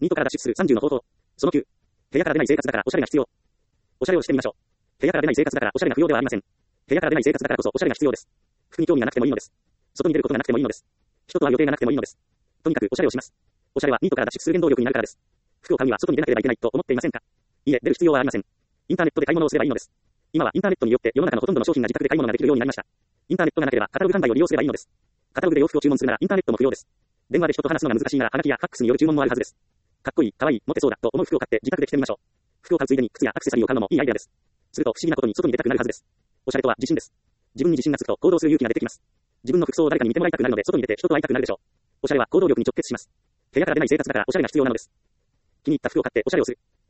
ニートから脱出する30の方法。その9。部屋から出ない生活だからおしゃれが必要。おしゃれをしてみましょう。部屋から出ない生活だからおしゃれが不要ではありません。部屋から出ない生活だからこそおしゃれが必要です。服に興味がなくてもいいのです。外に出ることがなくてもいいのです。人とは予定がなくてもいいのです。とにかくおしゃれをします。おしゃれはニートから脱出する原動力になるからです。服を買うには外に出なければいけないと思っていませんか？いえ、出る必要はありません。インターネットで買い物をすればいいのです。今はインターネットによって世の中のほとんどの商品が自宅で買い物ができるようになりました。インターネットがなければカタログ販売を利用すればいいのです。カタログで洋服を注文するならインターネットも不要です。電話で人と話すのが難しいならハガキやファックスによる注文もあるはずです。かっこいい、かわいい、モテそうだと思う服を買って自宅で着てみましょう。服を買うついでに靴やアクセサリーを買うのもいいアイデアです。すると不思議なことに外に出たくなるはずです。おしゃれとは自信です。自分に自信がつくと行動する勇気が出てきます。自分の服装を誰かに見てもらいたくなるので外に出て人と会いたくなるでしょう。おしゃれは行動力に直結します。部屋から出ない生活だからおしゃれが必要なのです。気に入った服を買っておしゃれをする。